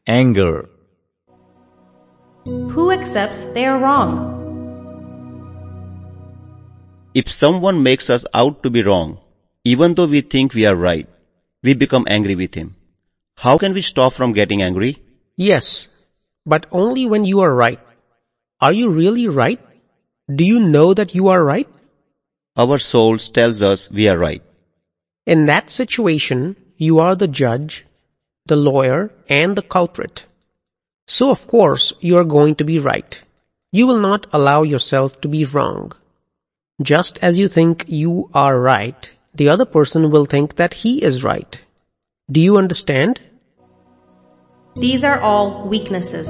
Anger. Who accepts they are wrong? If someone makes us out to be wrong, even though we think we are right, we become angry with him. How can we stop from getting angry? Yes, but only when you are right. Are you really right? Do you know that you are right? Our souls tells us we are right. In that situation, you are the judge, the lawyer, and the culprit. So of course, you are going to be right. You will not allow yourself to be wrong. Just as you think you are right, the other person will think that he is right. Do you understand? These are all weaknesses.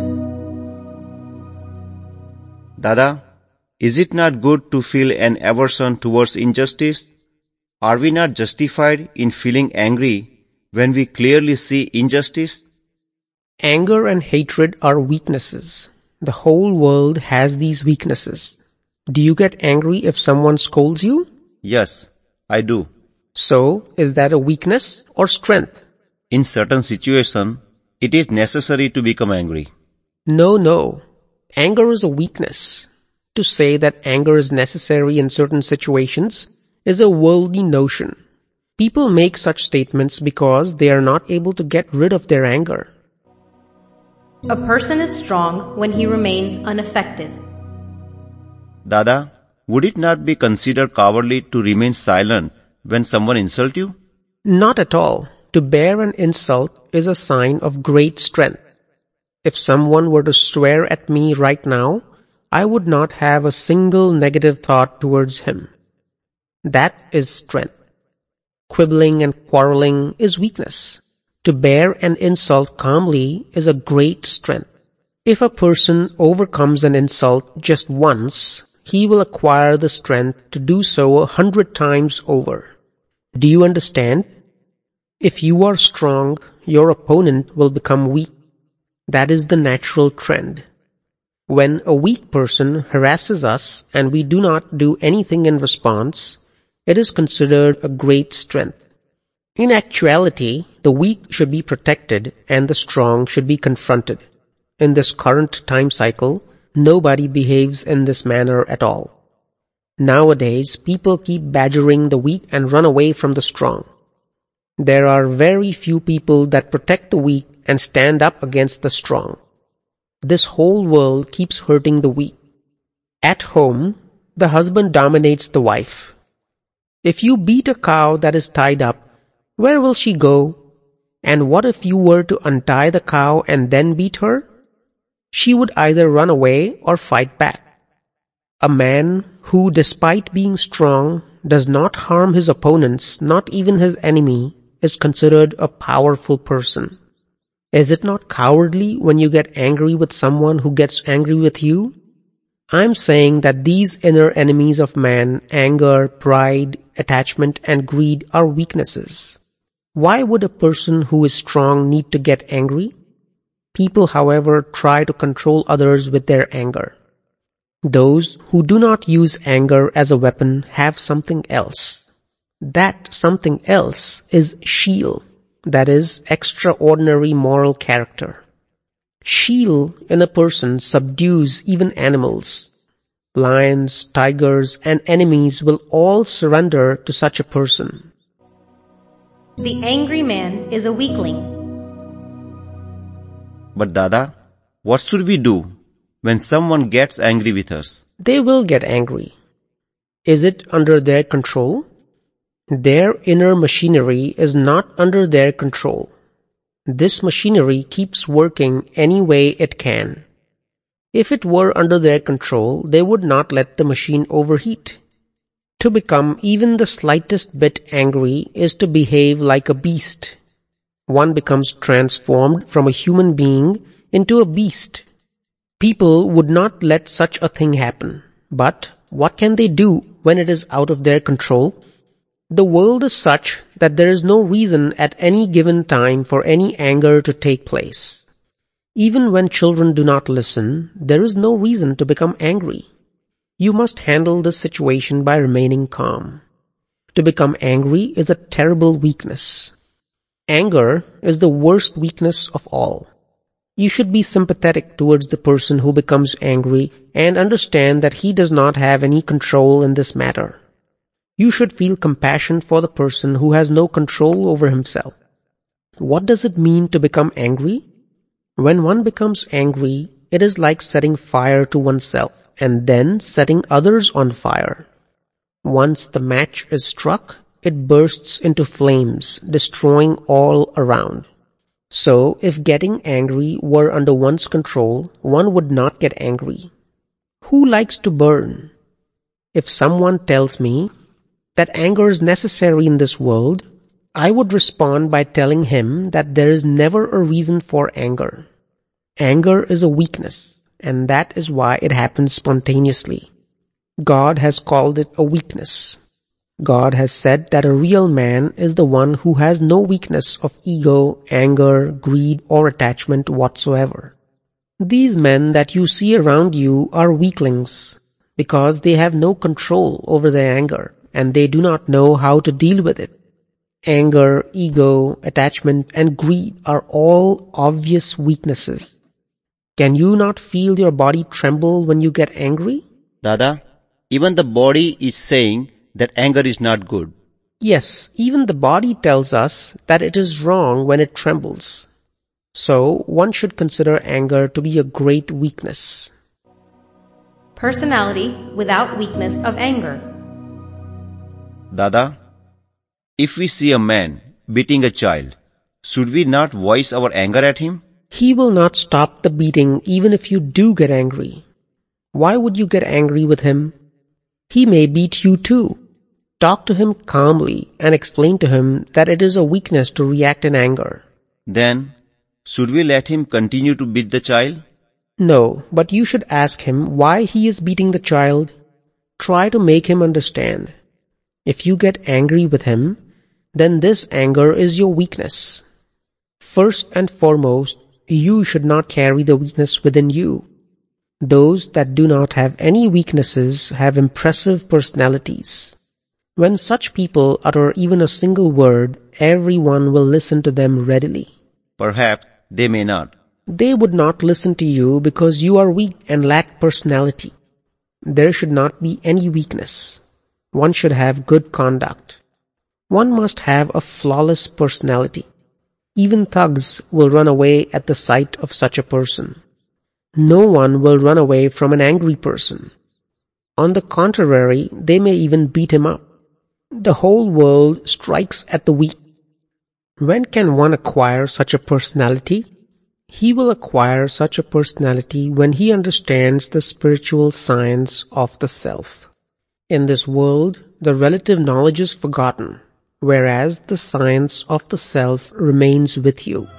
Dada, is it not good to feel an aversion towards injustice? Are we not justified in feeling angry when we clearly see injustice? Anger and hatred are weaknesses. The whole world has these weaknesses. Do you get angry if someone scolds you? Yes, I do. So, is that a weakness or strength? In certain situations, it is necessary to become angry. No. Anger is a weakness. To say that anger is necessary in certain situations is a worldly notion. People make such statements because they are not able to get rid of their anger. A person is strong when he remains unaffected. Dada, would it not be considered cowardly to remain silent when someone insults you? Not at all. To bear an insult is a sign of great strength. If someone were to swear at me right now, I would not have a single negative thought towards him. That is strength. Quibbling and quarreling is weakness. To bear an insult calmly is a great strength. If a person overcomes an insult just once, he will acquire the strength to do so 100 times over. Do you understand? If you are strong, your opponent will become weak. That is the natural trend. When a weak person harasses us and we do not do anything in response, it is considered a great strength. In actuality, the weak should be protected and the strong should be confronted. In this current time cycle, nobody behaves in this manner at all. Nowadays, people keep badgering the weak and run away from the strong. There are very few people that protect the weak and stand up against the strong. This whole world keeps hurting the weak. At home, the husband dominates the wife. If you beat a cow that is tied up, where will she go? And what if you were to untie the cow and then beat her? She would either run away or fight back. A man who, despite being strong, does not harm his opponents, not even his enemy, is considered a powerful person. Is it not cowardly when you get angry with someone who gets angry with you? I'm saying that these inner enemies of man, anger, pride, attachment, and greed are weaknesses. Why would a person who is strong need to get angry? People, however, try to control others with their anger. Those who do not use anger as a weapon have something else. That something else is Sheel, that is, extraordinary moral character. Sheel in a person subdues even animals. Lions, tigers, and enemies will all surrender to such a person. The angry man is a weakling. But Dada, what should we do when someone gets angry with us? They will get angry. Is it under their control? Their inner machinery is not under their control. This machinery keeps working any way it can. If it were under their control, they would not let the machine overheat. To become even the slightest bit angry is to behave like a beast. One becomes transformed from a human being into a beast. People would not let such a thing happen. But what can they do when it is out of their control? The world is such that there is no reason at any given time for any anger to take place. Even when children do not listen, there is no reason to become angry. You must handle this situation by remaining calm. To become angry is a terrible weakness. Anger is the worst weakness of all. You should be sympathetic towards the person who becomes angry and understand that he does not have any control in this matter. You should feel compassion for the person who has no control over himself. What does it mean to become angry? When one becomes angry, it is like setting fire to oneself and then setting others on fire. Once the match is struck, it bursts into flames, destroying all around. So, if getting angry were under one's control, one would not get angry. Who likes to burn? If someone tells me that anger is necessary in this world, I would respond by telling him that there is never a reason for anger. Anger is a weakness, and that is why it happens spontaneously. God has called it a weakness. God has said that a real man is the one who has no weakness of ego, anger, greed, or attachment whatsoever. These men that you see around you are weaklings because they have no control over their anger and they do not know how to deal with it. Anger, ego, attachment, and greed are all obvious weaknesses. Can you not feel your body tremble when you get angry? Dada, even the body is saying that anger is not good. Yes, even the body tells us that it is wrong when it trembles. So, one should consider anger to be a great weakness. Personality without weakness of anger. Dada, if we see a man beating a child, should we not voice our anger at him? He will not stop the beating even if you do get angry. Why would you get angry with him? He may beat you too. Talk to him calmly and explain to him that it is a weakness to react in anger. Then, should we let him continue to beat the child? No, but you should ask him why he is beating the child. Try to make him understand. If you get angry with him, then this anger is your weakness. First and foremost, you should not carry the weakness within you. Those that do not have any weaknesses have impressive personalities. When such people utter even a single word, everyone will listen to them readily. Perhaps they may not. They would not listen to you because you are weak and lack personality. There should not be any weakness. One should have good conduct. One must have a flawless personality. Even thugs will run away at the sight of such a person. No one will run away from an angry person. On the contrary, they may even beat him up. The whole world strikes at the weak. When can one acquire such a personality? He will acquire such a personality when he understands the spiritual science of the self. In this world, the relative knowledge is forgotten, whereas the science of the self remains with you.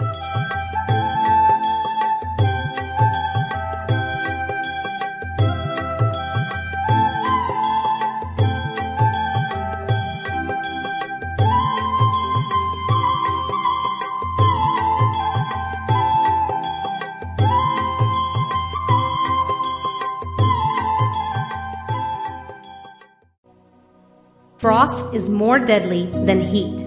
Frost is more deadly than heat.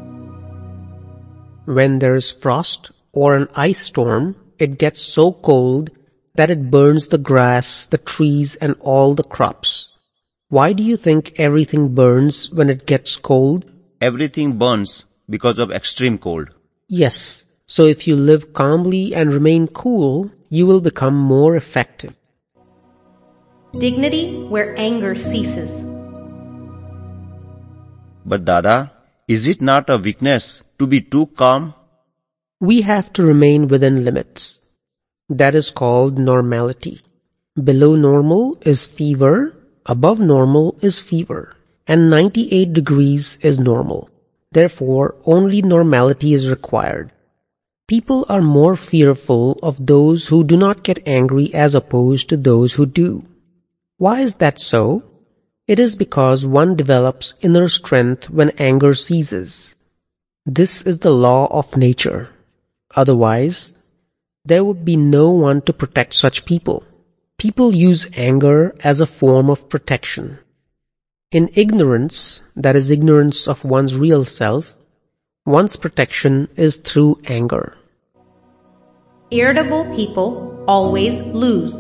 When there is frost or an ice storm, it gets so cold that it burns the grass, the trees, and all the crops. Why do you think everything burns when it gets cold? Everything burns because of extreme cold. Yes, so if you live calmly and remain cool, you will become more effective. Dignity where anger ceases. But Dada, is it not a weakness to be too calm? We have to remain within limits. That is called normality. Below normal is fever, above normal is fever, and 98 degrees is normal. Therefore, only normality is required. People are more fearful of those who do not get angry as opposed to those who do. Why is that so? It is because one develops inner strength when anger ceases. This is the law of nature. Otherwise, there would be no one to protect such people. People use anger as a form of protection. In ignorance, that is ignorance of one's real self, one's protection is through anger. Irritable people always lose.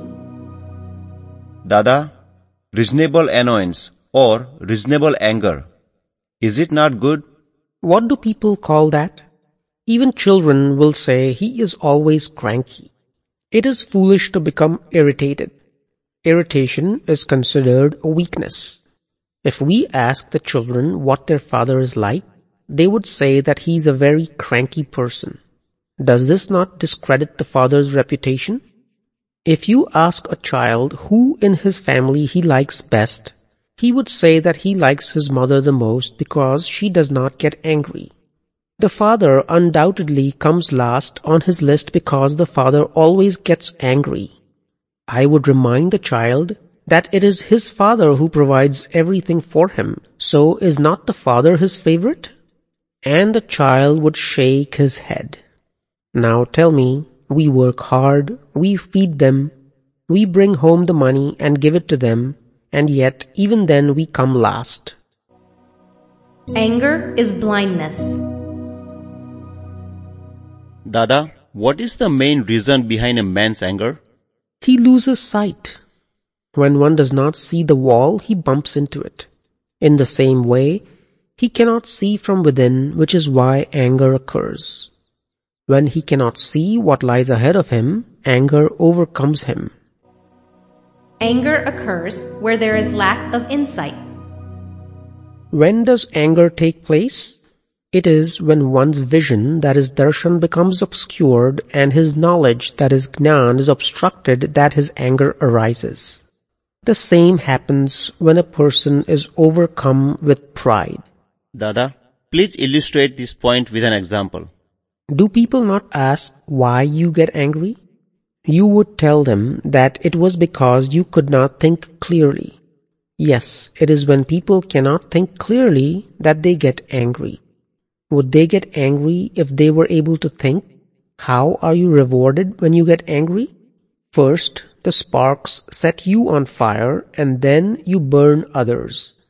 Dada, reasonable annoyance or reasonable anger, is it not good? What do people call that? Even children will say he is always cranky. It is foolish to become irritated. Irritation is considered a weakness. If we ask the children what their father is like, they would say that he is a very cranky person. Does this not discredit the father's reputation? If you ask a child who in his family he likes best, he would say that he likes his mother the most because she does not get angry. The father undoubtedly comes last on his list because the father always gets angry. I would remind the child that it is his father who provides everything for him, so is not the father his favorite? And the child would shake his head. Now tell me, we work hard, we feed them, we bring home the money and give it to them, and yet even then we come last. Anger is blindness. Dada, what is the main reason behind a man's anger? He loses sight. When one does not see the wall, he bumps into it. In the same way, he cannot see from within, which is why anger occurs. When he cannot see what lies ahead of him, anger overcomes him. Anger occurs where there is lack of insight. When does anger take place? It is when one's vision, that is darshan, becomes obscured and his knowledge, that is jnana, is obstructed, that his anger arises. The same happens when a person is overcome with pride. Dada, please illustrate this point with an example. Do people not ask why you get angry? You would tell them that it was because you could not think clearly. Yes, it is when people cannot think clearly that they get angry. Would they get angry if they were able to think? How are you rewarded when you get angry? First, the sparks set you on fire and then you burn others.